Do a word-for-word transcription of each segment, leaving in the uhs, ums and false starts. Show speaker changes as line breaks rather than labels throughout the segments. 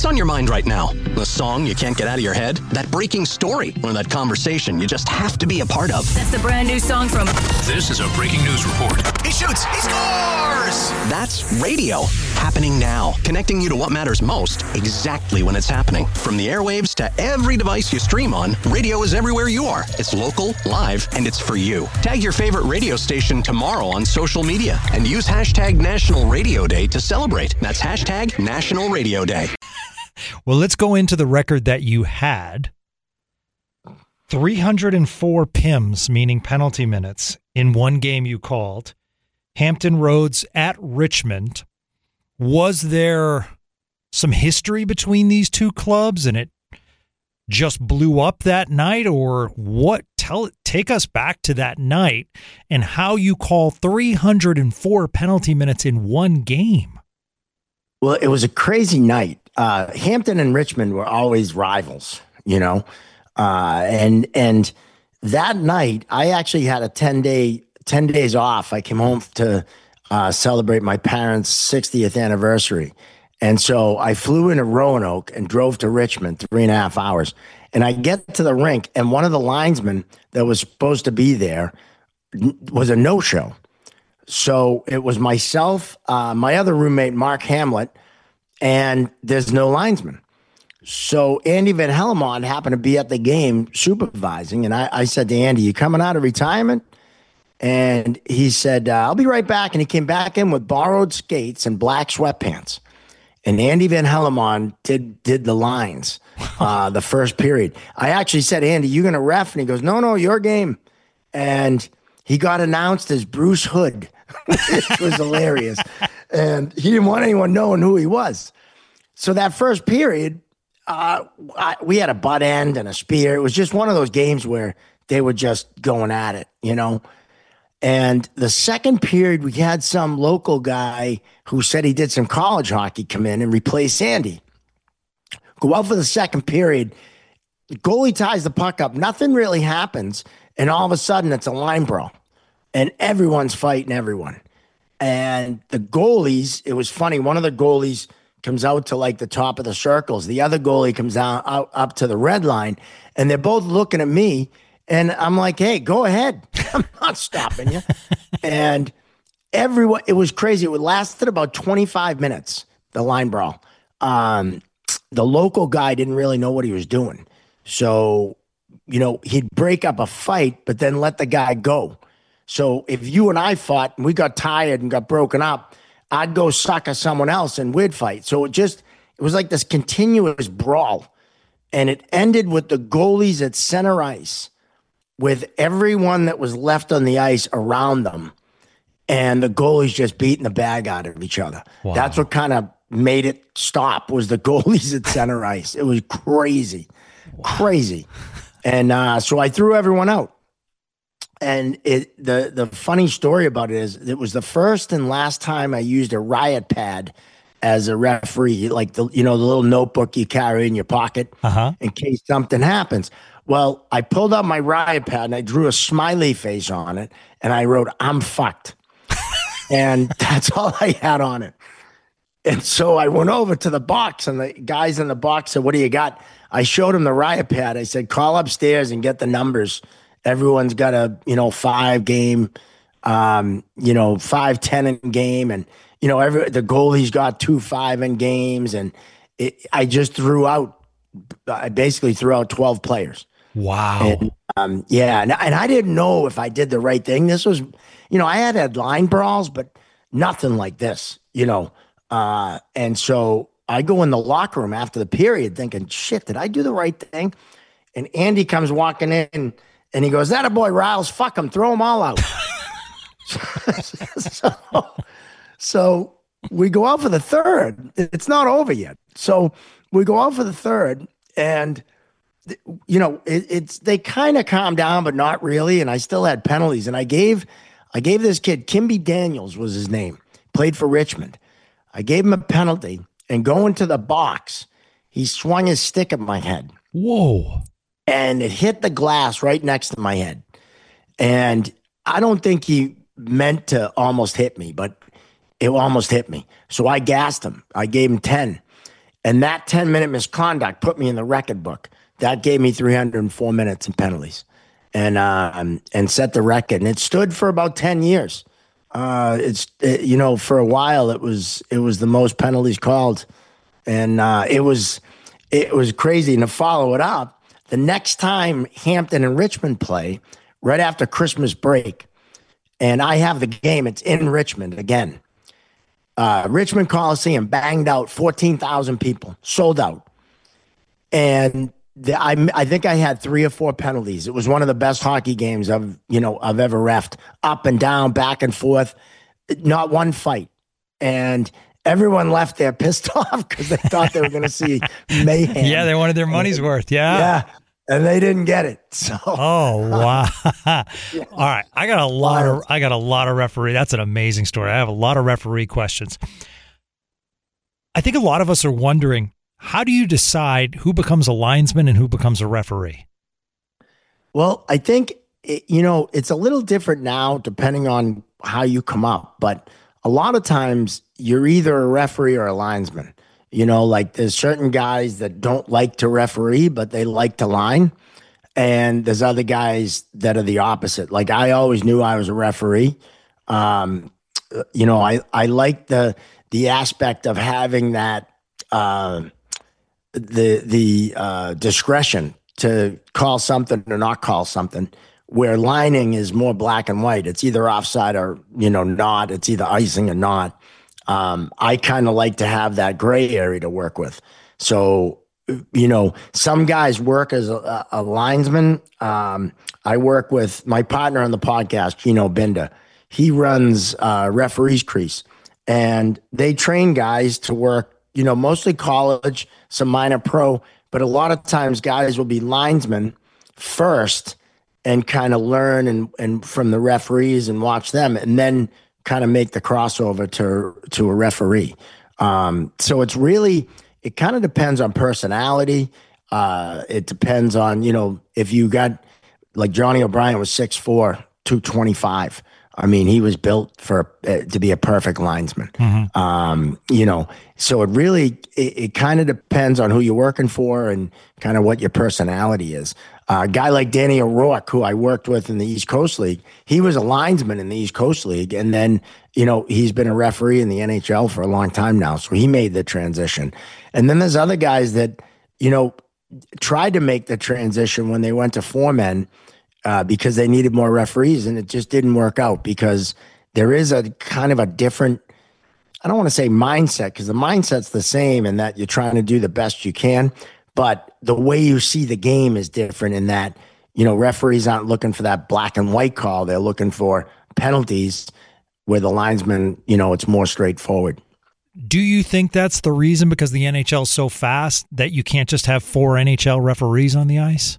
What's on your mind right now? The song you can't get out of your head? That breaking story? Or that conversation you just have to be a part of?
That's the brand new song from...
This is a breaking news report.
He shoots! He scores!
That's radio. Happening now. Connecting you to what matters most, exactly when it's happening. From the airwaves to every device you stream on, radio is everywhere you are. It's local, live, and it's for you. Tag your favorite radio station tomorrow on social media and use hashtag National Radio Day to celebrate. That's hashtag National Radio Day.
Well, let's go into the record that you had. three hundred four P I Ms, meaning penalty minutes, in one game you called. Hampton Roads at Richmond. Was there some history between these two clubs and it just blew up that night, or what? Tell take us back to that night and how you call three hundred four penalty minutes in one game.
Well, it was a crazy night. Uh, Hampton and Richmond were always rivals, you know, uh, and and that night I actually had a ten day ten days off. I came home to uh, celebrate my parents' sixtieth anniversary. And so I flew into Roanoke and drove to Richmond three and a half hours. And I get to the rink, and one of the linesmen that was supposed to be there was a no-show. So it was myself, uh, my other roommate, Mark Hamlet, and there's no linesman. So Andy Van Hellemond happened to be at the game supervising. And I, I said to Andy, you coming out of retirement? And he said, uh, I'll be right back. And he came back in with borrowed skates and black sweatpants. And Andy Van Hellemond did did the lines uh, the first period. I actually said, Andy, you going to ref? And he goes, no, no, your game. And he got announced as Bruce Hood, which was hilarious. And he didn't want anyone knowing who he was. So that first period, uh, I, we had a butt end and a spear. It was just one of those games where they were just going at it, you know. And the second period, we had some local guy who said he did some college hockey come in and replace Sandy. Go out for the second period. The goalie ties the puck up. Nothing really happens. And all of a sudden, it's a line brawl. And everyone's fighting everyone. And the goalies, it was funny. One of the goalies comes out to like the top of the circles. The other goalie comes down out, up to the red line. And they're both looking at me. And I'm like, hey, go ahead. I'm not stopping you. And everyone, it was crazy. It lasted about twenty-five minutes, the line brawl. Um, the local guy didn't really know what he was doing. So, you know, he'd break up a fight, but then let the guy go. So if you and I fought and we got tired and got broken up, I'd go sucker someone else and we'd fight. So it just, it was like this continuous brawl. And it ended with the goalies at center ice with everyone that was left on the ice around them, and the goalies just beating the bag out of each other. Wow. That's what kind of made it stop, was the goalies at center ice. It was crazy, wow. crazy. And uh, so I threw everyone out. And it, the, the funny story about it is it was the first and last time I used a riot pad as a referee, like the, you know, the little notebook you carry in your pocket uh-huh. in case something happens. Well, I pulled out my riot pad and I drew a smiley face on it and I wrote, I'm fucked. And that's all I had on it. And so I went over to the box and the guys in the box said, what do you got? I showed him the riot pad. I said, call upstairs and get the numbers. Everyone's got a, you know, five game, um, you know, five, ten in game. And, you know, every, the goalie's got two, five in games. And it, I just threw out, I basically threw out twelve players.
Wow.
And, um, yeah. And, and I didn't know if I did the right thing. This was, you know, I had had line brawls, but nothing like this, you know. Uh, and so I go in the locker room after the period thinking, shit, did I do the right thing? And Andy comes walking in and he goes, that a boy, Riles, fuck him, throw them all out. so, so we go out for the third. It's not over yet. So we go out for the third and you know, it, it's they kind of calmed down, but not really. And I still had penalties. And I gave, I gave this kid, Kimby Daniels was his name, played for Richmond. I gave him a penalty, and going to the box, he swung his stick at my head.
Whoa!
And it hit the glass right next to my head. And I don't think he meant to almost hit me, but it almost hit me. So I gassed him. I gave him ten. And that ten minute misconduct put me in the record book. That gave me three hundred four minutes in penalties, and um, and set the record. And it stood for about ten years. Uh, it's it, you know for a while it was it was the most penalties called, and uh, it was it was crazy. And to follow it up, the next time Hampton and Richmond play, right after Christmas break, and I have the game. It's in Richmond again. Uh, Richmond Coliseum banged out fourteen thousand people, sold out, and the, I I think I had three or four penalties. It was one of the best hockey games I've you know I've ever reffed. Up and down, back and forth, not one fight, and everyone left there pissed off because they thought they were going to see mayhem.
Yeah, they wanted their money's and, worth. Yeah,
yeah, and they didn't get it. So,
oh wow! Yeah. All right, I got a lot of I got a lot of referee. That's an amazing story. I have a lot of referee questions. I think a lot of us are wondering, how do you decide who becomes a linesman and who becomes a referee?
Well, I think, it, you know, it's a little different now depending on how you come up. But a lot of times you're either a referee or a linesman. You know, like there's certain guys that don't like to referee, but they like to line. And there's other guys that are the opposite. Like I always knew I was a referee. Um, you know, I, I like the the aspect of having that uh, the the uh, discretion to call something or not call something, where lining is more black and white. It's either offside or, you know, not. It's either icing or not. Um, I kind of like to have that gray area to work with. So, you know, some guys work as a, a linesman. Um, I work with my partner on the podcast, Gino Binda. He runs uh, Referees Crease, and they train guys to work, you know, mostly college, some minor pro, but a lot of times guys will be linesmen first and kind of learn and, and from the referees and watch them, and then kind of make the crossover to to a referee. Um, so it's really, it kind of depends on personality. Uh, it depends on, you know, if you got, like Johnny O'Brien was six foot four, two twenty-five. I mean, he was built for uh, to be a perfect linesman. Mm-hmm. Um, you know, so it really, it, it kind of depends on who you're working for and kind of what your personality is. Uh, a guy like Danny O'Rourke, who I worked with in the East Coast League, he was a linesman in the East Coast League. And then, you know, he's been a referee in the N H L for a long time now. So he made the transition. And then there's other guys that, you know, tried to make the transition when they went to foremen uh, because they needed more referees, and it just didn't work out because there is a kind of a different, I don't want to say mindset, because the mindset's the same in that you're trying to do the best you can. But the way you see the game is different in that, you know, referees aren't looking for that black and white call. They're looking for penalties, where the linesman, you know, it's more straightforward.
Do you think that's the reason, because the N H L is so fast, that you can't just have four N H L referees on the ice?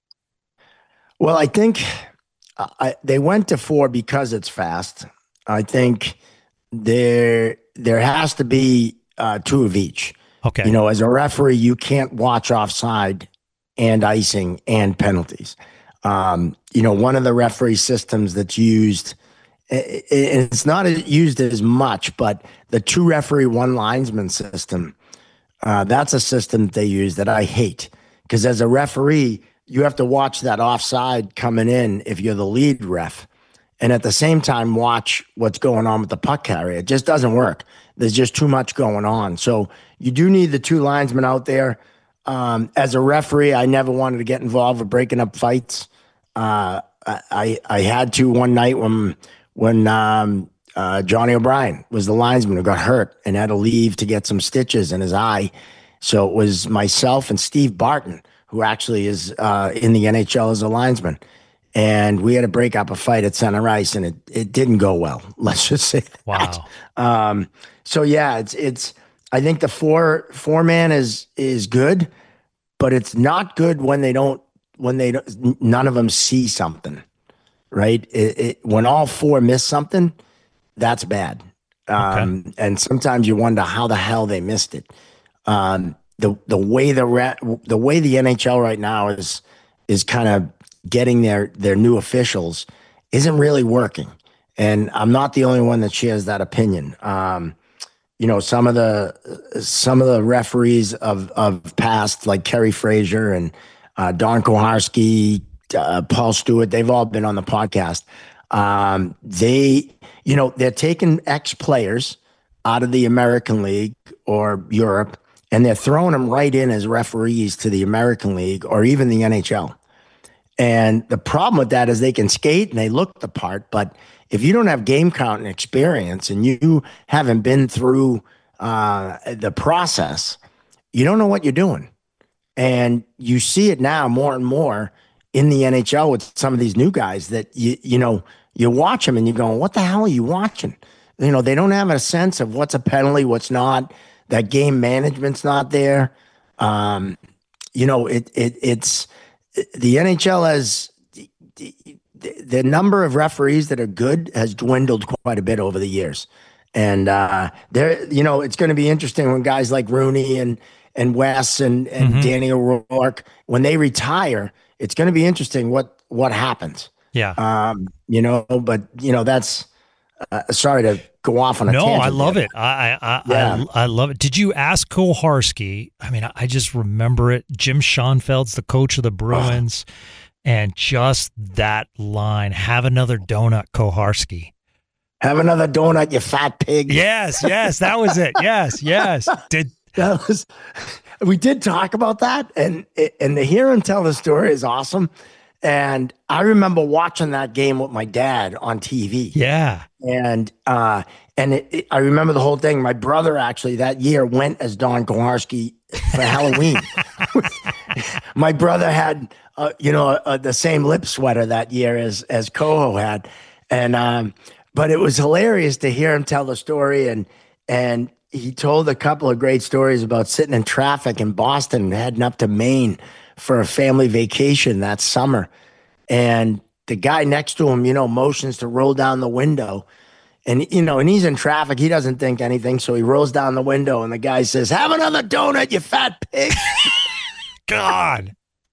Well, I think uh, I, they went to four because it's fast. I think there there has to be uh, two of each.
Okay.
You know, as a referee, you can't watch offside and icing and penalties. Um, you know, one of the referee systems that's used, it's not used as much, but the two referee, one linesman system, uh, that's a system that they use that I hate. Because as a referee, you have to watch that offside coming in if you're the lead ref, and at the same time watch what's going on with the puck carrier. It just doesn't work. There's just too much going on. So you do need the two linesmen out there. Um, as a referee, I never wanted to get involved with breaking up fights. Uh, I I had to one night when when um, uh, Johnny O'Brien was the linesman who got hurt and had to leave to get some stitches in his eye. So it was myself and Steve Barton, who actually is uh, in the N H L as a linesman. And we had to break up a fight at center ice, and it, it didn't go well. Let's just say that.
Wow.
Um, so yeah, it's it's. I think the four four man is is good, but it's not good when they don't when they don't, none of them see something, right? It, it, when all four miss something, that's bad. Um, okay. And sometimes you wonder how the hell they missed it. Um, the the way the the way the N H L right now is is kind of getting their their new officials isn't really working, and I'm not the only one that shares that opinion. Um, you know, some of the some of the referees of of past, like Kerry Frazier and uh, Don Koharski, uh, Paul Stewart, they've all been on the podcast. Um, they, you know, they're taking ex-players out of the American League or Europe, and they're throwing them right in as referees to the American League or even the N H L. And the problem with that is they can skate and they look the part, but if you don't have game count and experience and you haven't been through uh, the process, you don't know what you're doing. And you see it now more and more in the N H L with some of these new guys that, you you know, you watch them and you're going, what the hell are you watching? You know, they don't have a sense of what's a penalty, what's not. That game management's not there. Um, you know, it it it's the N H L has the, the, the number of referees that are good has dwindled quite a bit over the years. And uh, there, you know, it's going to be interesting when guys like Rooney and and Wes and and mm-hmm. Danny O'Rourke, when they retire, it's going to be interesting what what happens.
Yeah.
Um, you know, but you know, that's uh, sorry to go off on a
no,
tangent.
No, I love
there.
it. I I,
yeah.
I I love it. Did you ask Koharski? I mean, I just remember it. Jim Schoenfeld's the coach of the Bruins, oh. and just that line, "Have another donut, Koharski."
Have another donut, you fat pig.
Yes, yes, that was it. Yes, yes. Did
that was we did talk about that, and and to hear him tell the story is awesome. And I remember watching that game with my dad on T V.
Yeah,
and uh, and it, it, I remember the whole thing. My brother actually that year went as Don Koharski for Halloween. My brother had, uh, you know, uh, the same lip sweater that year as as Koho had, and um, but it was hilarious to hear him tell the story, and and he told a couple of great stories about sitting in traffic in Boston and heading up to Maine for a family vacation that summer. And the guy next to him, you know, motions to roll down the window. And, you know, and he's in traffic. He doesn't think anything. So he rolls down the window and the guy says, "Have another donut, you fat pig."
God.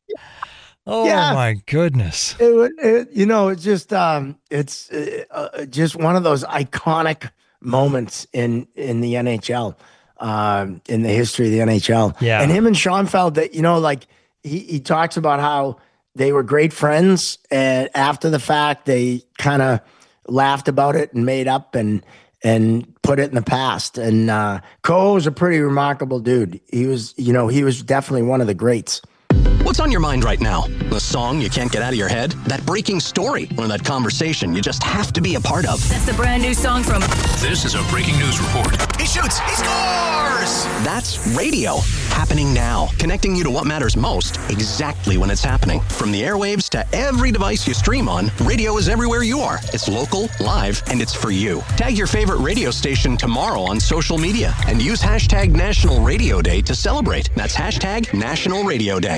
Oh, yeah. My goodness.
It, it, you know, it's just, um, it's uh, just one of those iconic moments in, in the N H L, um, in the history of the N H L.
Yeah.
And him and Schoenfeld, that, you know, like, He he talks about how they were great friends, and after the fact, they kind of laughed about it and made up and and put it in the past. And uh, Koho was a pretty remarkable dude. He was, you know, he was definitely one of the greats.
What's on your mind right now? The song you can't get out of your head? That breaking story? Or that conversation you just have to be a part of?
That's the brand new song from...
This is a breaking news report.
He shoots! He scores!
That's radio. Happening now. Connecting you to what matters most, exactly when it's happening. From the airwaves to every device you stream on, radio is everywhere you are. It's local, live, and it's for you. Tag your favorite radio station tomorrow on social media and use hashtag National Radio Day to celebrate. That's hashtag National Radio Day.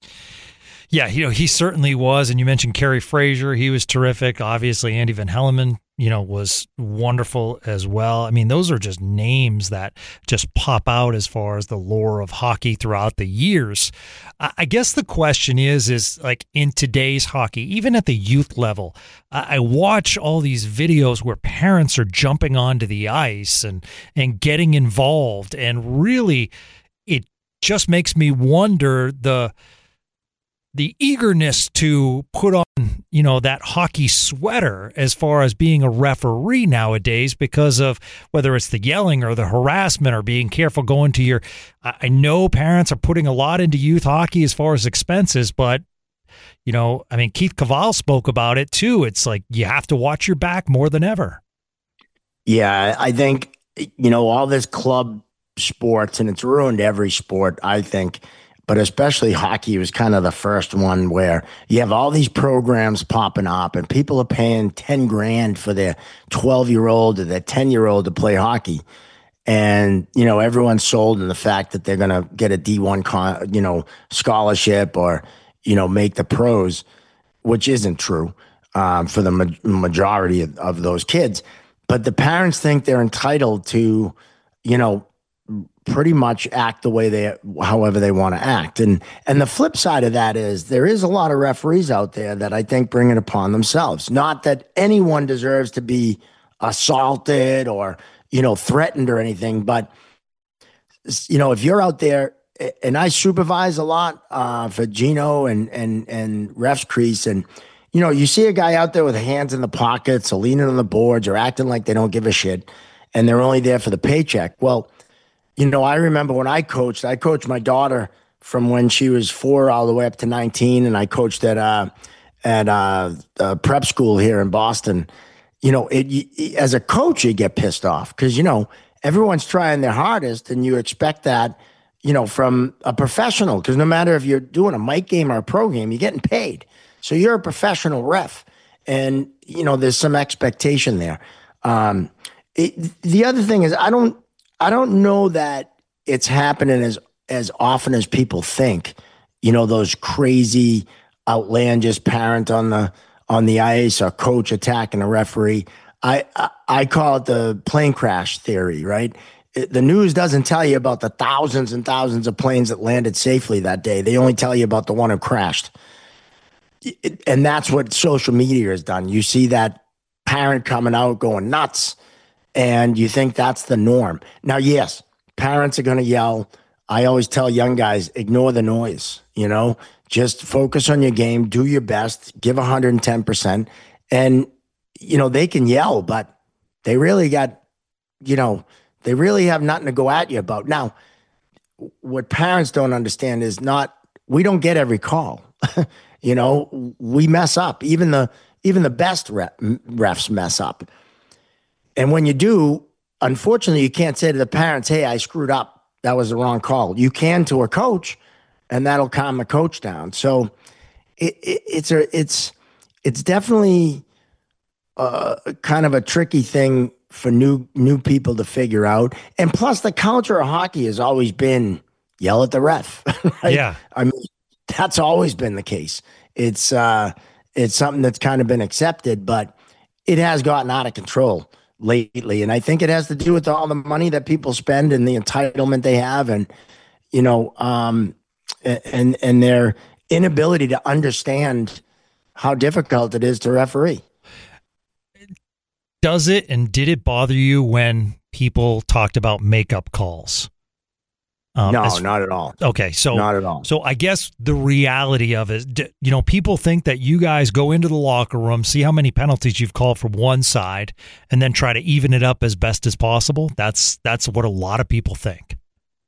Yeah, you know, he certainly was. And you mentioned Kerry Frazier. He was terrific. Obviously, Andy Van Hellemond, you know, was wonderful as well. I mean, those are just names that just pop out as far as the lore of hockey throughout the years. I guess the question is, is like in today's hockey, even at the youth level, I watch all these videos where parents are jumping onto the ice and, and getting involved. And really, it just makes me wonder the... the eagerness to put on, you know, that hockey sweater as far as being a referee nowadays because of whether it's the yelling or the harassment or being careful going to your, I know parents are putting a lot into youth hockey as far as expenses, but, you know, I mean, Keith Cavall spoke about it too. It's like you have to watch your back more than ever.
Yeah, I think, you know, all this club sports, and it's ruined every sport, I think, but especially hockey was kind of the first one where you have all these programs popping up and people are paying ten grand for their twelve year old or their ten year old to play hockey. And, you know, everyone's sold in the fact that they're going to get a D one, con, you know, scholarship or, you know, make the pros, which isn't true um, for the ma- majority of, of those kids. But the parents think they're entitled to, you know, pretty much act the way they, however they want to act. And and the flip side of that is there is a lot of referees out there that I think bring it upon themselves. Not that anyone deserves to be assaulted or, you know, threatened or anything. But, you know, if you're out there, and I supervise a lot uh, for Gino and and and Refs Crease, and you know, you see a guy out there with hands in the pockets, or leaning on the boards, or acting like they don't give a shit, and they're only there for the paycheck. Well, you know, I remember when I coached. I coached my daughter from when she was four all the way up to nineteen, and I coached at uh, at uh, uh, prep school here in Boston. You know, it, you, as a coach, you get pissed off because you know everyone's trying their hardest, and you expect that. You know, from a professional, because no matter if you're doing a mic game or a pro game, you're getting paid. So you're a professional ref. And, you know, there's some expectation there. Um, it, the other thing is I don't I don't know that it's happening as as often as people think. You know, those crazy, outlandish parent on the on the ice or coach attacking a referee. I, I, I call it the plane crash theory, right? The news doesn't tell you about the thousands and thousands of planes that landed safely that day. They only tell you about the one who crashed. And that's what social media has done. You see that parent coming out going nuts, and you think that's the norm. Now, yes, parents are going to yell. I always tell young guys, ignore the noise, you know, just focus on your game, do your best, give one hundred ten percent. And, you know, they can yell, but they really got, you know, they really have nothing to go at you about. Now, what parents don't understand is not, we don't get every call. You know, we mess up. Even the even the best ref, refs mess up. And when you do, unfortunately, you can't say to the parents, hey, I screwed up. That was the wrong call. You can to a coach, and that'll calm the coach down. So it, it, it's a it's it's definitely uh, kind of a tricky thing for new new people to figure out. And plus, the culture of hockey has always been yell at the ref. Right?
Yeah.
I mean, that's always been the case. It's uh, it's something that's kind of been accepted, but it has gotten out of control lately. And I think it has to do with all the money that people spend and the entitlement they have, and you know, um, and and their inability to understand how difficult it is to referee.
Does it and did it bother you when people talked about makeup calls? Um,
no,
as,
not at all.
Okay, so
not at all.
So I guess the reality of it, you know, people think that you guys go into the locker room, see how many penalties you've called from one side, and then try to even it up as best as possible. That's that's what a lot of people think.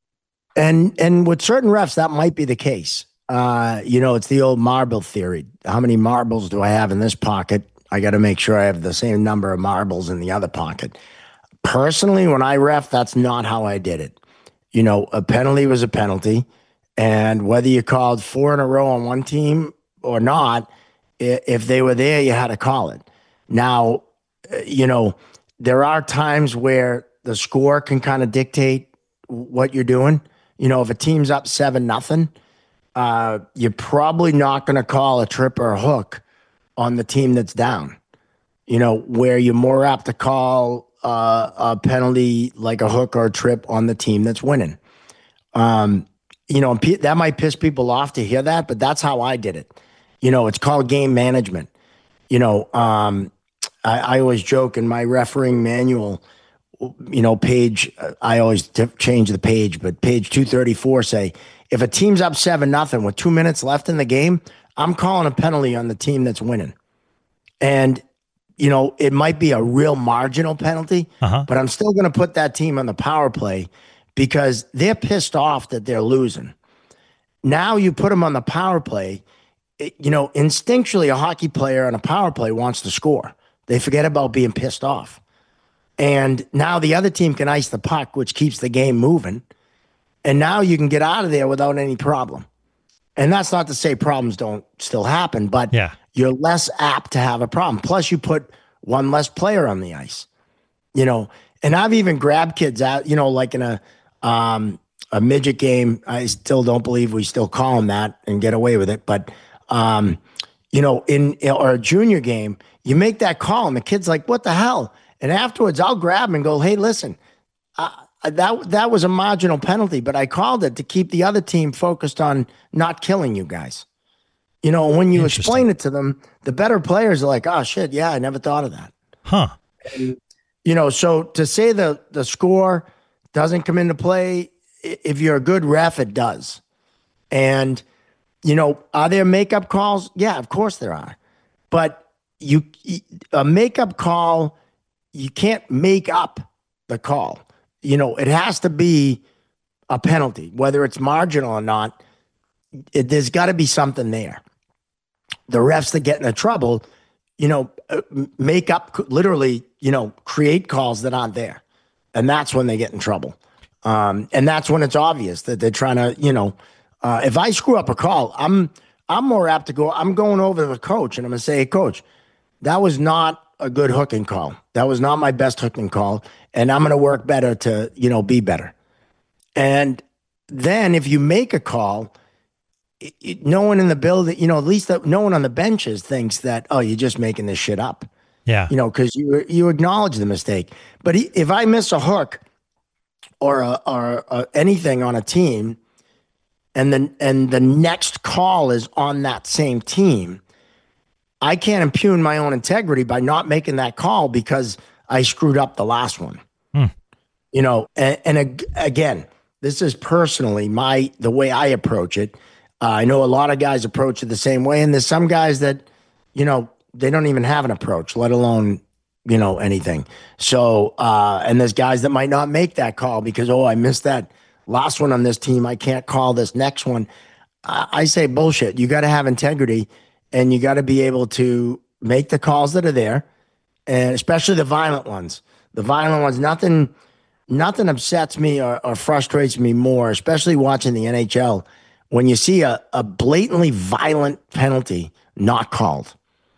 And and with certain refs, that might be the case. Uh, you know, it's the old marble theory. How many marbles do I have in this pocket? I got to make sure I have the same number of marbles in the other pocket. Personally, when I ref, that's not how I did it. You know, a penalty was a penalty, and whether you called four in a row on one team or not, if they were there, you had to call it. Now, you know, there are times where the score can kind of dictate what you're doing. You know, if a team's up seven nothing, uh, you're probably not going to call a trip or a hook on the team that's down. You know, where you're more apt to call Uh, a penalty like a hook or a trip on the team that's winning. Um, you know, that might piss people off to hear that, but that's how I did it. You know, it's called game management. You know, um, I, I always joke in my refereeing manual, you know, page, I always t- change the page, but page two thirty-four say, if a team's up seven nothing with two minutes left in the game, I'm calling a penalty on the team that's winning. And you know, it might be a real marginal penalty, uh-huh. but I'm still going to put that team on the power play because they're pissed off that they're losing. Now you put them on the power play, it, you know, instinctually a hockey player on a power play wants to score. They forget about being pissed off. And now the other team can ice the puck, which keeps the game moving. And now you can get out of there without any problem. And that's not to say problems don't still happen, but yeah. You're less apt to have a problem. Plus, you put one less player on the ice, you know. And I've even grabbed kids out, you know, like in a um, a midget game. I still don't believe we still call them that and get away with it. But um, you know, in or a junior game, you make that call, and the kid's like, "What the hell?" And afterwards, I'll grab him and go, "Hey, listen, uh, that that was a marginal penalty, but I called it to keep the other team focused on not killing you guys." You know, when you explain it to them, the better players are like, oh, shit, yeah, I never thought of that.
Huh.
And, you know, so to say the the score doesn't come into play, if you're a good ref, it does. And, you know, are there makeup calls? Yeah, of course there are. But you a makeup call, you can't make up the call. You know, it has to be a penalty, whether it's marginal or not. It, there's got to be something there. The refs that get into trouble, you know, make up, literally, you know, create calls that aren't there. And that's when they get in trouble. Um, and that's when it's obvious that they're trying to, you know, uh, if I screw up a call, I'm I'm more apt to go, I'm going over to the coach and I'm going to say, hey, coach, that was not a good hooking call. That was not my best hooking call. And I'm going to work better to, you know, be better. And then if you make a call, it, it, no one in the building, you know, at least that no one on the benches thinks that, oh, you're just making this shit up.
Yeah.
You know, because you you acknowledge the mistake. But he, if I miss a hook or a, or a, anything on a team, and then and the next call is on that same team, I can't impugn my own integrity by not making that call because I screwed up the last one.
Hmm.
You know, and, and again, this is personally my the way I approach it. Uh, I know a lot of guys approach it the same way, and there's some guys that, you know, they don't even have an approach, let alone, you know, anything. So, uh, and there's guys that might not make that call because, oh, I missed that last one on this team. I can't call this next one. I, I say bullshit. You got to have integrity, and you got to be able to make the calls that are there, and especially the violent ones. The violent ones, nothing, nothing upsets me or, or frustrates me more, especially watching the N H L, when you see a, a blatantly violent penalty not called.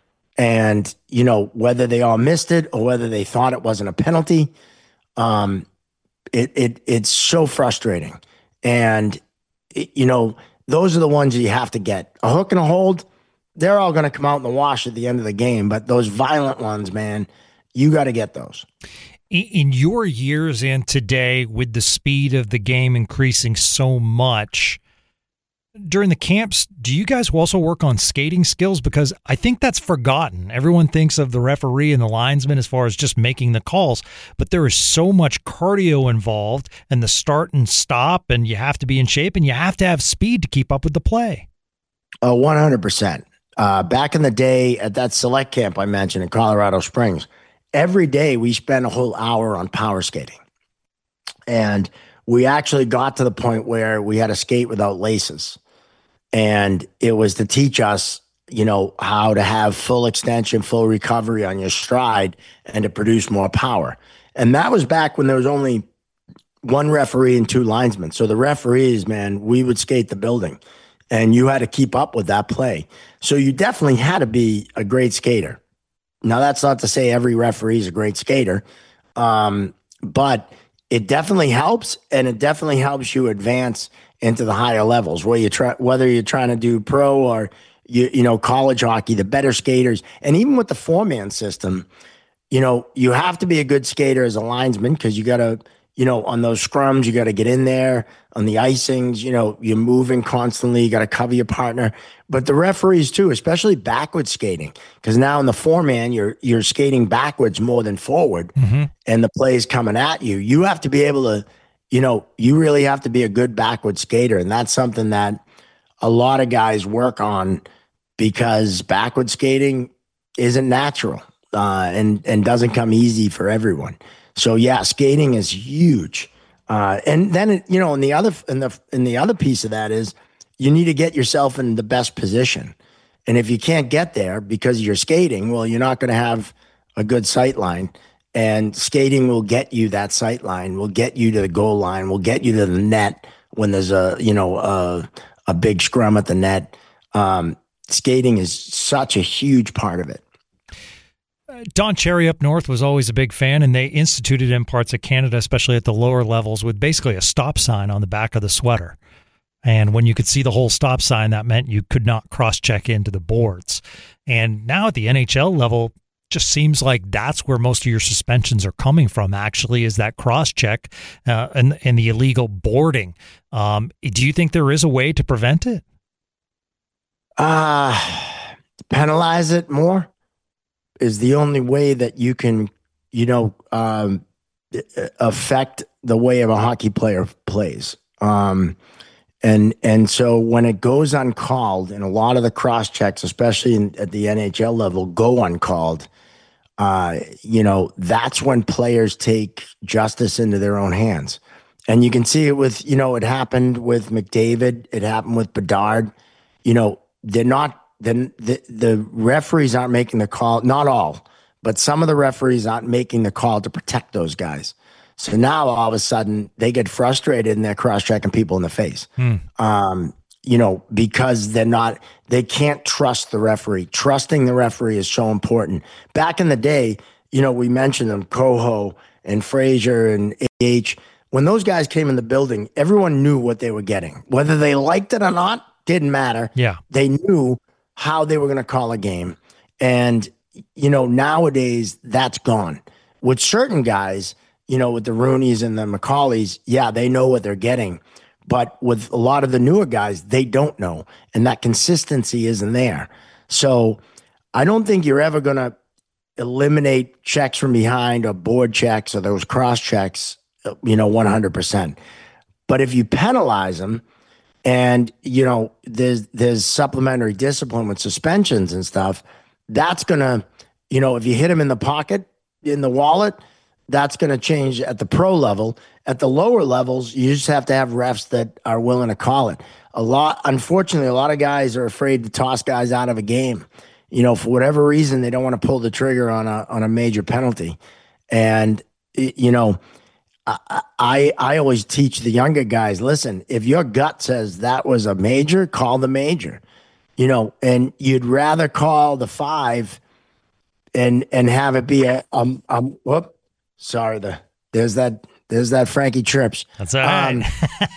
And, you know, whether they all missed it or whether they thought it wasn't a penalty, um, it it it's so frustrating. And, it, you know, those are the ones that you have to get. A hook and a hold, they're all going to come out in the wash at the end of the game. But those violent ones, man, you got to get those.
In your years and today, with the speed of the game increasing so much, during the camps, do you guys also work on skating skills? Because I think that's forgotten. Everyone thinks of the referee and the linesman as far as just making the calls, but there is so much cardio involved and the start and stop, and you have to be in shape and you have to have speed to keep up with the play.
Oh, one hundred percent. Uh, back in the day at that select camp I mentioned in Colorado Springs, every day we spent a whole hour on power skating. And we actually got to the point where we had to skate without laces. And it was to teach us, you know, how to have full extension, full recovery on your stride and to produce more power. And that was back when there was only one referee and two linesmen. So the referees, man, we would skate the building and you had to keep up with that play. So you definitely had to be a great skater. Now, that's not to say every referee is a great skater, um, but it definitely helps, and it definitely helps you advance into the higher levels, where you try, whether you're trying to do pro or you you know college hockey. The better skaters, and even with the four man system, you know you have to be a good skater as a linesman because you got to, you know, on those scrums you got to get in there. On the icings, you know, you're moving constantly. You got to cover your partner, but the referees too, especially backwards skating, because now in the four man you're you're skating backwards more than forward, mm-hmm. and the play is coming at you. You have to be able to. You know, you really have to be a good backward skater. And that's something that a lot of guys work on because backward skating isn't natural uh, and, and doesn't come easy for everyone. So yeah, skating is huge. Uh, and then, it, you know, and the other, and the, and the other piece of that is you need to get yourself in the best position. And if you can't get there because you're skating, well, you're not going to have a good sight line. And skating will get you that sight line, will get you to the goal line, will get you to the net when there's a, you know, a, a big scrum at the net. Um, skating is such a huge part of it.
Don Cherry up north was always a big fan, and they instituted in parts of Canada, especially at the lower levels, with basically a stop sign on the back of the sweater. And when you could see the whole stop sign, that meant you could not cross-check into the boards. And now at the N H L level, just seems like that's where most of your suspensions are coming from, actually, is that cross-check uh, and, and the illegal boarding. Um, do you think there is a way to prevent it?
Uh, penalize it more is the only way that you can you know, um, affect the way of a hockey player plays. Um, and and so when it goes uncalled, and a lot of the cross checks, especially in, at the N H L level, go uncalled, uh, you know, that's when players take justice into their own hands. And you can see it with, you know, it happened with McDavid. It happened with Bedard. You know, they're not, the, the, the referees aren't making the call, not all, but some of the referees aren't making the call to protect those guys. So now all of a sudden they get frustrated and they're cross-checking people in the face. Hmm. Um, you know, because they're not, they can't trust the referee. Trusting the referee is so important. Back in the day, you know, we mentioned them, Coho and Frazier and A H. When those guys came in the building, everyone knew what they were getting. Whether they liked it or not, didn't matter.
Yeah.
They knew how they were going to call a game. And, you know, nowadays that's gone. With certain guys, you know, with the Rooneys and the McCaulleys, yeah, they know what they're getting. But with a lot of the newer guys, they don't know. And that consistency isn't there. So I don't think you're ever going to eliminate checks from behind or board checks or those cross checks, you know, one hundred percent. But if you penalize them and, you know, there's, there's supplementary discipline with suspensions and stuff, that's going to, you know, if you hit them in the pocket, in the wallet, that's going to change at the pro level. At the lower levels, you just have to have refs that are willing to call it. A lot, unfortunately, a lot of guys are afraid to toss guys out of a game. You know, for whatever reason, they don't want to pull the trigger on a on a major penalty. And you know, I I, I always teach the younger guys: listen, if your gut says that was a major, call the major. You know, and you'd rather call the five and and have it be a um um whoop. Sorry, the there's that there's that Frankie Trips.
That's all right. Um,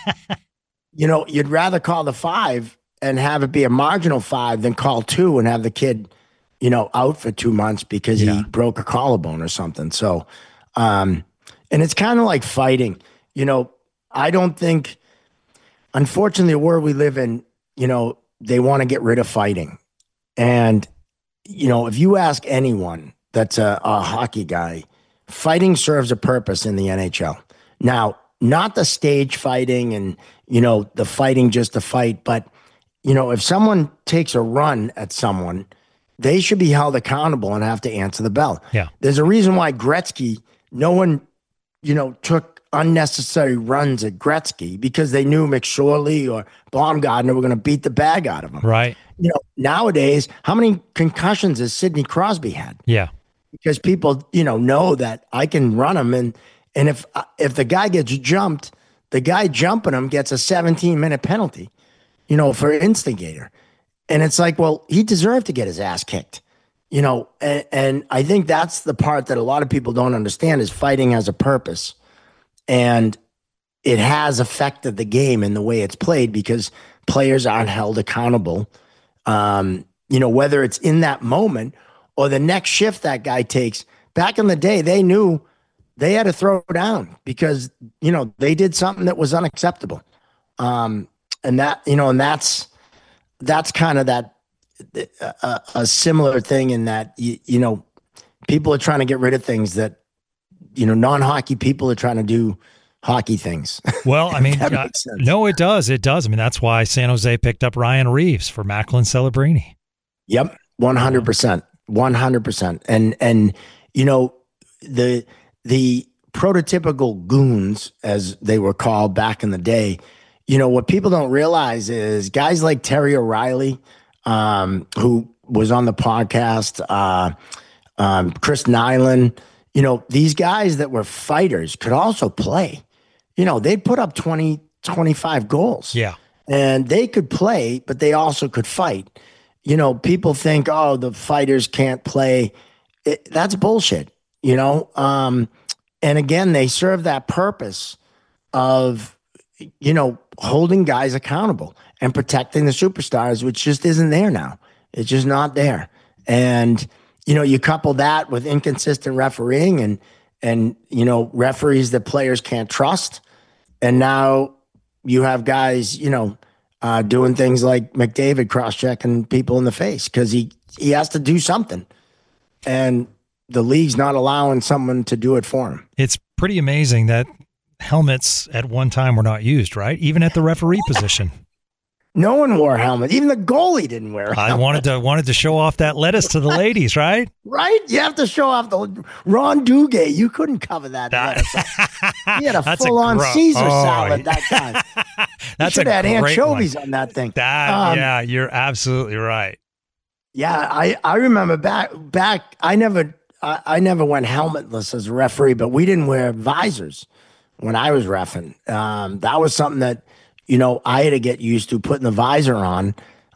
you know, you'd rather call the five and have it be a marginal five than call two and have the kid, you know, out for two months because yeah. he broke a collarbone or something. So, um, and it's kind of like fighting. You know, I don't think, unfortunately, the world we live in, you know, they want to get rid of fighting. And, you know, if you ask anyone that's a, a hockey guy, fighting serves a purpose in the N H L. Now, not the stage fighting and, you know, the fighting just to fight, but, you know, if someone takes a run at someone, they should be held accountable and have to answer the bell.
Yeah.
There's a reason why Gretzky, no one, you know, took unnecessary runs at Gretzky because they knew McSorley or Baumgartner were going to beat the bag out of him.
Right.
You know, nowadays, how many concussions has Sidney Crosby had?
Yeah.
Because people, you know, know that I can run him. And, and if, if the guy gets jumped, the guy jumping him gets a seventeen minute penalty, you know, for instigator. And it's like, well, he deserved to get his ass kicked, you know, and, and I think that's the part that a lot of people don't understand is fighting has a purpose. And it has affected the game in the way it's played because players aren't held accountable, um, you know, whether it's in that moment or the next shift that guy takes. Back in the day, they knew they had to throw down because, you know, they did something that was unacceptable. Um, and that, you know, and that's, that's kind of that, uh, a similar thing in that, you, you know, people are trying to get rid of things that, you know, non-hockey people are trying to do hockey things.
Well, I mean, uh, no, it does. It does. I mean, that's why San Jose picked up Ryan Reeves for Macklin Celebrini.
Yep. one hundred percent. one hundred percent. And, and, you know, the, the prototypical goons, as they were called back in the day, you know, what people don't realize is guys like Terry O'Reilly, um, who was on the podcast, uh, um, Chris Nyland, you know, these guys that were fighters could also play. You know, they'd put up twenty, twenty-five goals.
Yeah.
And they could play, but they also could fight. You know, people think, oh, the fighters can't play. It, that's bullshit, you know? Um, and again, they serve that purpose of, you know, holding guys accountable and protecting the superstars, which just isn't there now. It's just not there. And, you know, you couple that with inconsistent refereeing and, and, you know, referees that players can't trust. And now you have guys, you know, uh, doing things like McDavid cross-checking people in the face because he, he has to do something. And the league's not allowing someone to do it for him.
It's pretty amazing that helmets at one time were not used, right? Even at the referee position.
No one wore a helmet. Even the goalie didn't wear a helmet.
I wanted to wanted to show off that lettuce to the ladies, right?
Right? You have to show off the Ron Duguay. You couldn't cover that, that lettuce. He had a full-on gro- Caesar oh, salad that time.
That's
should
a
have had anchovies
one.
on that thing.
That, um, yeah, you're absolutely right.
Yeah, I, I remember back back. I never I, I never went helmetless as a referee, but we didn't wear visors when I was reffing. Um, that was something that, you know, I had to get used to putting the visor on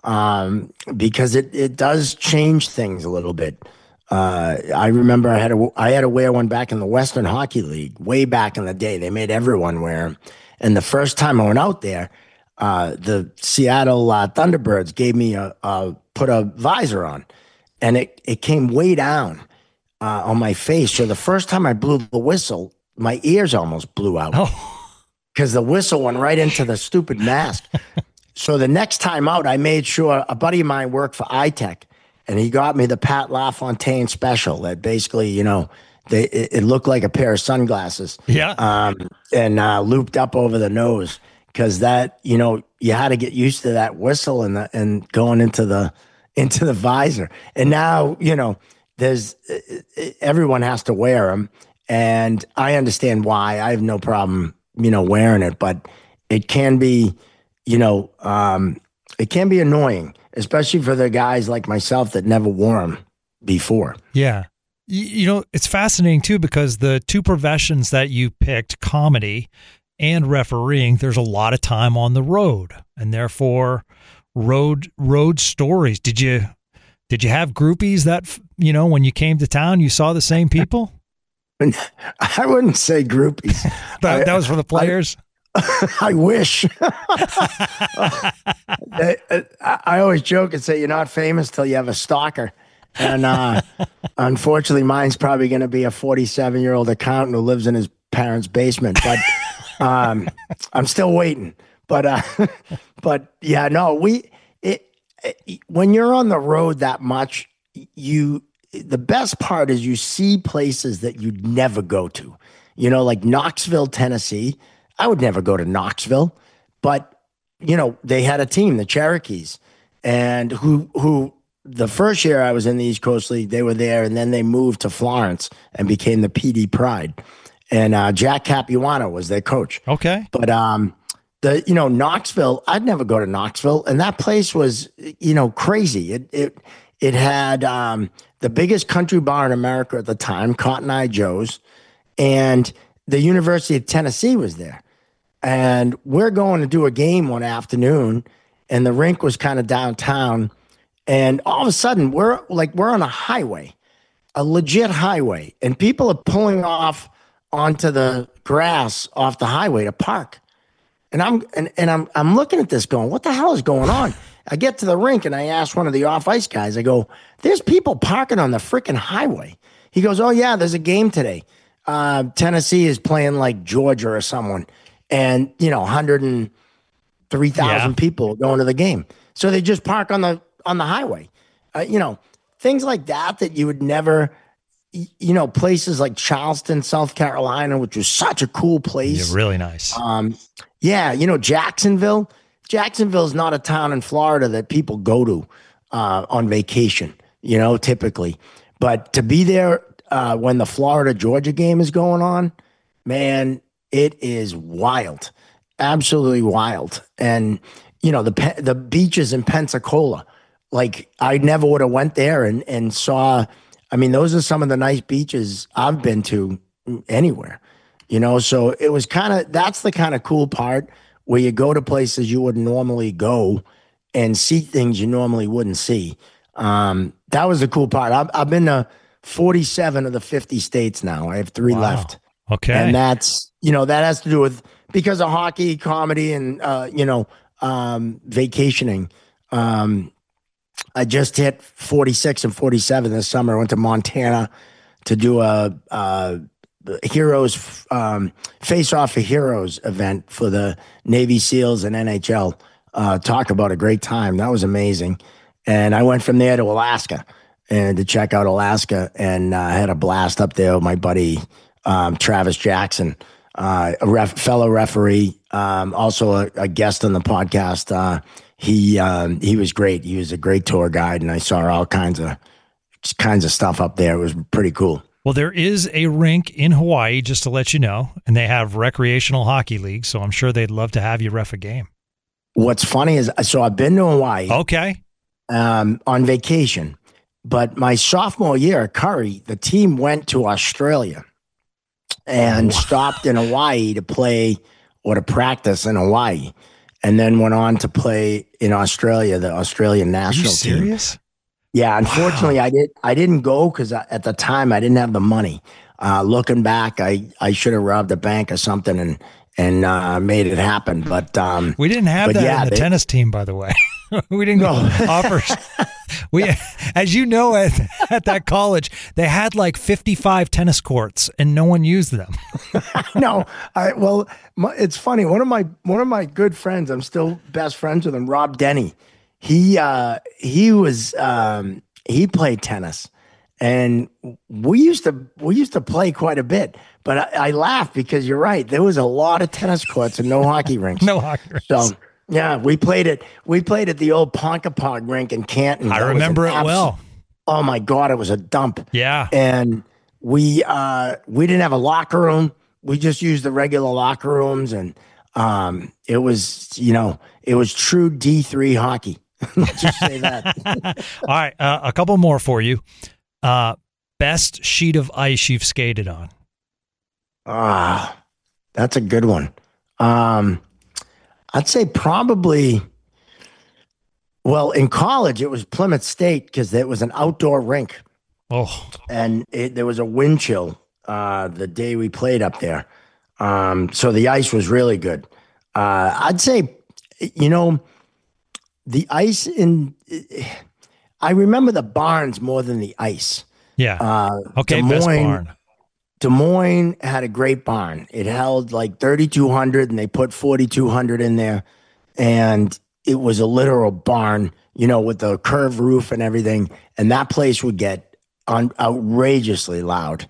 um, because it, it does change things a little bit. Uh, I remember I had to I had to wear one back in the Western Hockey League way back in the day. They made everyone wear them. And the first time I went out there, uh, the Seattle uh, Thunderbirds gave me a, a put a visor on, and it it came way down uh, on my face. So the first time I blew the whistle, my ears almost blew out.
Oh.
Because the whistle went right into the stupid mask. So the next time out, I made sure a buddy of mine worked for iTech, and he got me the Pat LaFontaine special that basically, you know, they, it, it looked like a pair of sunglasses.
Yeah.
Um, and uh, looped up over the nose because that, you know, you had to get used to that whistle and the, and going into the into the visor. And now, you know, there's everyone has to wear them, and I understand why. I have no problem, you know, wearing it, but it can be, you know, um, it can be annoying, especially for the guys like myself that never wore them before.
Yeah. You, you know, it's fascinating too, because the two professions that you picked, comedy and refereeing, there's a lot of time on the road, and therefore road, road stories. Did you, did you have groupies that, you know, when you came to town, you saw the same people?
I wouldn't say groupies.
that, that was for the players.
I, I wish. I, I always joke and say you're not famous till you have a stalker. And uh, unfortunately, mine's probably going to be a forty-seven-year-old accountant who lives in his parents' basement. But um, I'm still waiting. But uh, but yeah, no, we it, it when you're on the road that much, you. The best part is you see places that you'd never go to, you know, like Knoxville, Tennessee. I would never go to Knoxville, but you know, they had a team, the Cherokees, and who, who the first year I was in the East Coast League, they were there, and then they moved to Florence and became the P D Pride. And uh, Jack Capuano was their coach.
Okay.
But, um, the, you know, Knoxville, I'd never go to Knoxville. And that place was, you know, crazy. It, it, it had, um, the biggest country bar in America at the time, Cotton Eye Joe's, and the University of Tennessee was there. And we're going to do a game one afternoon, and the rink was kind of downtown. And all of a sudden, we're like, we're on a highway, a legit highway, and people are pulling off onto the grass off the highway to park. And I'm and, and I'm I'm looking at this going, what the hell is going on? I get to the rink and I ask one of the off-ice guys, I go, there's people parking on the freaking highway. He goes, oh, yeah, there's a game today. Uh, Tennessee is playing like Georgia or someone. And, you know, one hundred three thousand yeah. people going to the game. So they just park on the on the highway. Uh, you know, things like that that you would never, you know, places like Charleston, South Carolina, which was such a cool place.
Yeah, really nice.
Um, yeah, you know, Jacksonville. Jacksonville is not a town in Florida that people go to uh, on vacation, you know, typically. But to be there uh, when the Florida-Georgia game is going on, man, it is wild, absolutely wild. And, you know, the the beaches in Pensacola, like I never would have went there and, and saw, I mean, those are some of the nice beaches I've been to anywhere, you know. So it was kind of, that's the kind of cool part, where you go to places you wouldn't normally go and see things you normally wouldn't see. Um, that was the cool part. I've, I've been to forty-seven of the fifty states now. I have three
wow.
left.
Okay.
And that's, you know, that has to do with, because of hockey, comedy, and, uh, you know, um, vacationing. Um, I just hit forty-six and forty-seven this summer. I went to Montana to do a, a Heroes um, Face Off for Heroes event for the Navy SEALs and N H L. Uh, talk about a great time. That was amazing. And I went from there to Alaska. and to check out Alaska, and uh, I had a blast up there with my buddy um, Travis Jackson, uh, a ref, fellow referee, um, also a, a guest on the podcast. Uh, he um, he was great. He was a great tour guide, and I saw all kinds of kinds of stuff up there. It was pretty cool.
Well, there is a rink in Hawaii, just to let you know, and they have recreational hockey leagues, so I'm sure they'd love to have you ref a game.
What's funny is, so I've been to Hawaii
Okay.
um, on vacation, but my sophomore year at Curry, the team went to Australia and stopped in Hawaii to play or to practice in Hawaii, and then went on to play in Australia, the Australian
Are you
national team.
serious?
Yeah, unfortunately, wow. I did. I didn't go because at the time I didn't have the money. Uh, looking back, I, I should have robbed a bank or something and and uh, made it happen. But um,
we didn't have that
yeah,
in the
they,
tennis team, by the way. we didn't
no.
offer. We, as you know, at, at that college, they had like fifty-five tennis courts, and no one used them.
no, I well, my, it's funny. One of my one of my good friends, I'm still best friends with him, Rob Denny. He uh, he was um, he played tennis, and we used to we used to play quite a bit. But I, I laugh because you're right. There was a lot of tennis courts and no hockey rinks.
No hockey rinks.
So yeah, we played it. We played at the old Ponkapog rink in Canton.
I
That
remember it
abs-
well.
Oh my God, it was a dump.
Yeah,
and we uh, we didn't have a locker room. We just used the regular locker rooms, and um, it was you know it was true D three hockey. Let's just say that.
All right, uh, a couple more for you. Uh, best sheet of ice you've skated on?
Ah, that's a good one. Um, I'd say probably, well, in college, it was Plymouth State because it was an outdoor rink.
Oh.
And it, there was a wind chill uh, the day we played up there. Um, so the ice was really good. Uh, I'd say, you know, the ice in, I remember the barns more than the ice.
Yeah.
Uh,
okay,
Des
best
Moines,
barn.
Des Moines had a great barn. It held like thirty-two hundred, and they put forty-two hundred in there. And it was a literal barn, you know, with the curved roof and everything. And that place would get un- outrageously loud.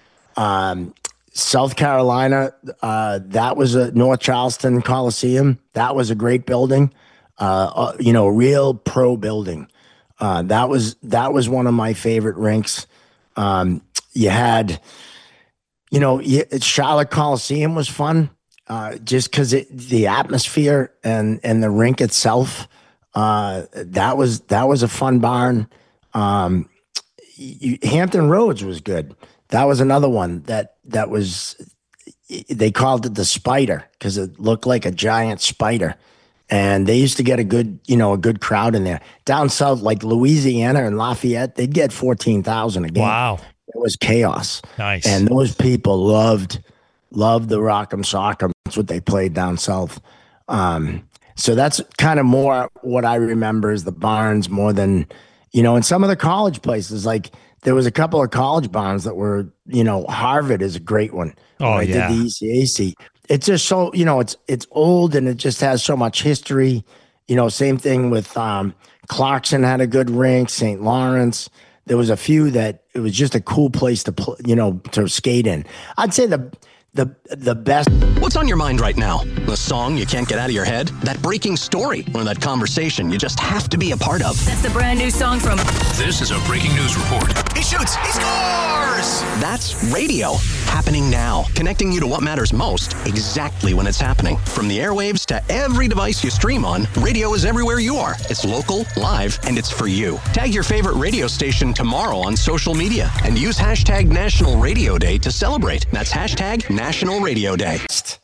Um, South Carolina, uh, that was a North Charleston Coliseum. That was a great building. Uh, uh, you know, real pro building. Uh, that was that was one of my favorite rinks. Um, you had, you know, you, Charlotte Coliseum was fun, uh, just because the atmosphere and and the rink itself. Uh, that was that was a fun barn. Um, you, Hampton Roads was good. That was another one that that was. They called it the Spider because it looked like a giant spider. And they used to get a good, you know, a good crowd in there. Down south, like Louisiana and Lafayette, they'd get fourteen thousand a game.
Wow.
It was chaos.
Nice.
And those people loved, loved the Rock'em Sock'em. That's what they played down south. Um, so that's kind of more what I remember is the barns more than, you know, in some of the college places, like there was a couple of college barns that were, you know, Harvard is a great one.
Oh,
I
yeah.
did the E C A C. It's just so, you know, it's it's old and it just has so much history. You know, same thing with um, Clarkson had a good rink, Saint Lawrence. There was a few that it was just a cool place to, pl- you know, to skate in. I'd say the the the best.
What's on your mind right now? The song you can't get out of your head? That breaking story? Or that conversation you just have to be a part of?
That's the brand new song from
This is a breaking news report.
He shoots, he scores!
That's radio. Happening now. Connecting you to what matters most exactly when it's happening. From the airwaves to every device you stream on, radio is everywhere you are. It's local, live, and it's for you. Tag your favorite radio station tomorrow on social media and use hashtag National Radio Day to celebrate. That's hashtag National Radio Day.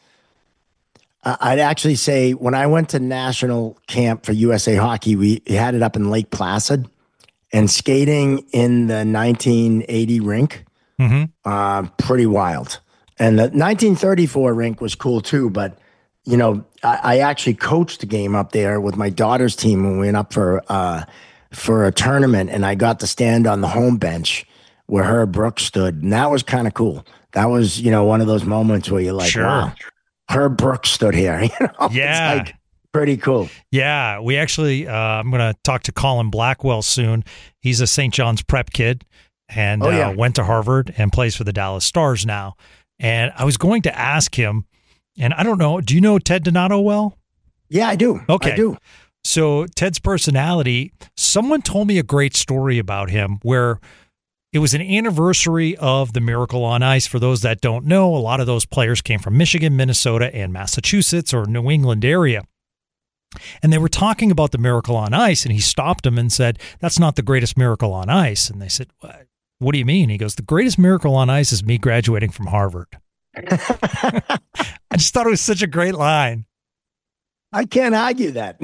Uh, I'd actually say when I went to national camp for U S A Hockey, we had it up in Lake Placid, and skating in the nineteen eighty rink,
Mm-hmm.
uh, pretty wild. And the nineteen thirty-four rink was cool too, but you know, I, I actually coached a game up there with my daughter's team when we went up for uh, for a tournament, and I got to stand on the home bench where Herb Brooks stood, and that was kind of cool. That was, you know, one of those moments where you're like,
Sure.
wow, Herb Brooks stood here. You know,
Yeah.
It's like, Pretty cool.
Yeah, we actually, uh, I'm going to talk to Colin Blackwell soon. He's a Saint John's prep kid and
Oh, yeah.
uh, went to Harvard and plays for the Dallas Stars now. And I was going to ask him, and I don't know, do you know Ted Donato well?
Yeah, I do.
Okay.
I do.
So Ted's personality, someone told me a great story about him where it was an anniversary of the Miracle on Ice. For those that don't know, a lot of those players came from Michigan, Minnesota, and Massachusetts or New England area. And they were talking about the Miracle on Ice, and he stopped them and said, that's not the greatest Miracle on Ice. And they said, what, what do you mean? He goes, the greatest Miracle on Ice is me graduating from Harvard. I just thought it was such a great line.
I can't argue that.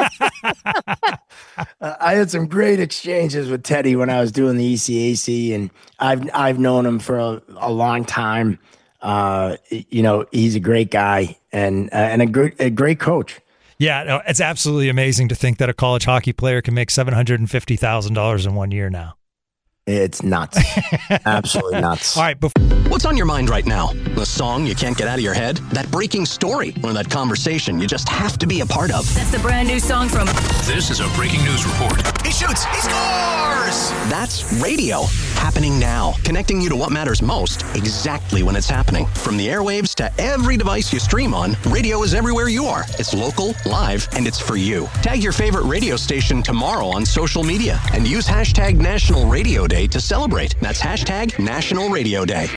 uh, I had some great exchanges with Teddy when I was doing the E C A C, and I've I've known him for a, a long time. Uh, you know, he's a great guy and uh, and a great a great coach.
Yeah, no, it's absolutely amazing to think that a college hockey player can make seven hundred fifty thousand dollars in one year now.
It's nuts. Absolutely nuts.
All right. Bef-
What's on your mind right now? The song you can't get out of your head? That breaking story? Or that conversation you just have to be a part of?
That's the brand new song from
This is a breaking news report.
He shoots, he scores!
That's radio. Happening now. Connecting you to what matters most exactly when it's happening. From the airwaves to every device you stream on, radio is everywhere you are. It's local, live, and it's for you. Tag your favorite radio station tomorrow on social media and use hashtag National Radio Day to celebrate. That's hashtag National Radio Day.